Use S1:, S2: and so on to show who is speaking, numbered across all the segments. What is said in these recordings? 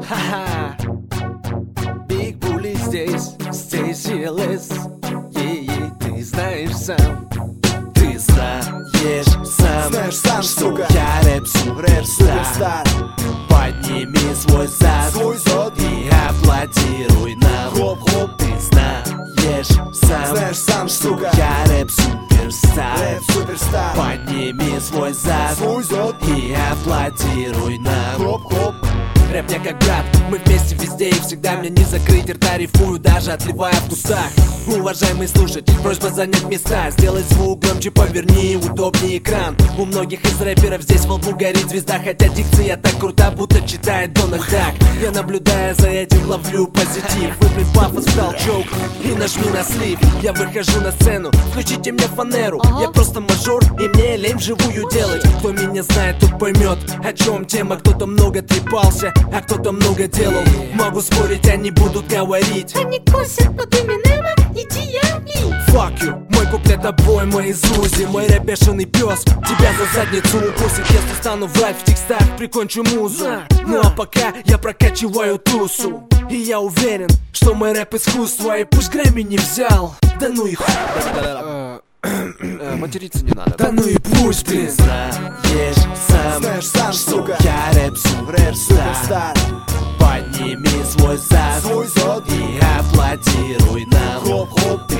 S1: Ха-ха. Big Bully здесь, Stacy Less. Ты знаешь сам. Ты знаешь сам, что я рэп-суперстар. Подними свой зад и аплодируй нам. Ты знаешь сам, что я рэп-суперстар. Подними свой зад и аплодируй нам. Рэп мне как брат, мы вместе везде и всегда. Мне не закрыть рта, рифмую, даже отливая в кустах. Уважаемый слушатель, просьба занять места. Сделай звук громче, поверни, удобнее экран. У многих из рэперов здесь во лбу горит звезда. Хотя дикция так крута, будто читает Дональд Дак. Я, наблюдая за этим, ловлю позитив. Выплюнь пафос в толчок и нажми на слив. Я выхожу на сцену, включите мне фанеру. Я просто мажор, и мне лень вживую делать. Кто меня знает, тот поймет, о чем тема. Кто-то много трепался, а кто-то много делал. Могу спорить, они будут говорить.
S2: Они косят под Эминема, иди я и
S1: Fuck you, мой куплет обои, мои зузи. Мой рэп бешеный пес, тебя за задницу укусит. Если стану врать в текстах, прикончу музу. Ну а пока я прокачиваю тусу. И я уверен, что мой рэп искусство. И пусть Грэмми не взял, да ну и хуй.
S3: Материться не надо.
S1: Да ну и пусть, блин. Знаешь сам, что я рэп-суперстар. Подними свой зад и аплодируй нам. Ты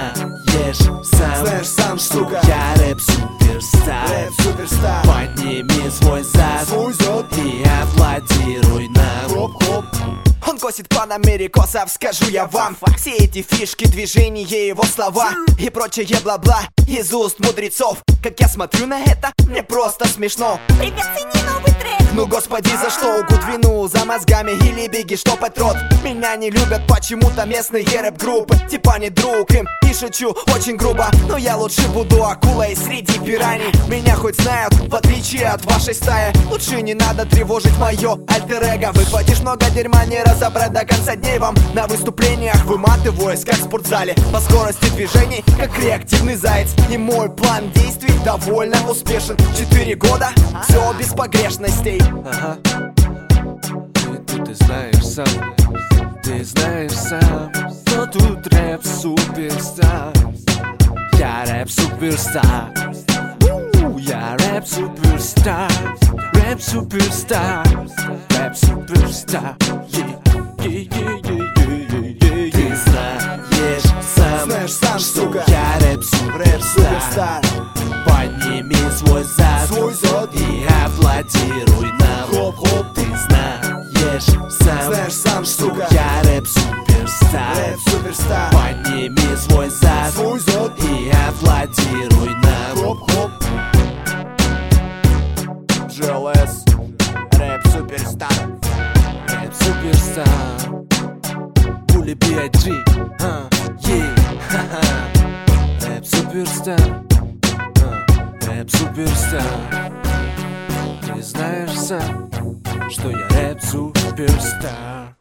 S1: знаешь сам, что я рэп-суперстар. Подними свой зад и аплодируй нам.
S4: Он косит панамерикосов, скажу я вам. Все эти фишки, движения, его слова и прочее бла-бла из уст мудрецов. Как я смотрю на это, мне просто смешно.
S2: Привет, цени новый трек.
S4: Ну господи, за что Гудвину? За мозгами или Бигги штопать рот? Меня не любят почему-то местные рэп-группы. Типа не друг им и шучу очень грубо. Но я лучше буду акулой среди пираний. Меня хоть знают, в отличие от вашей стаи. Лучше не надо тревожить мое альтер-эго. Выхватишь много дерьма, не разобрать до конца дней вам. На выступлениях выматываюсь, как в спортзале. По скорости движений, как реактивный заяц. И мой план действий довольно успешен. 4 года, все без погрешностей.
S1: Ага. Ты знаешь сам, кто тут рэп-суперстар. Я рэп-суперстар. Я рэп-суперстар. Рэп-суперстар. Рэп-суперстар. Ты знаешь сам, что я рэп-суперстар. Подними свой зад и аплодируй нам. Ты знаешь сам, что я рэп-суперстар. Подними свой зад и аплодируй нам.
S4: GLS, рэп-суперстар.
S1: Рэп-суперстар. Bully B.I.G. Рэп-суперстар. Рэп-суперстар. Ты знаешь сам, что я рэп-суперстар.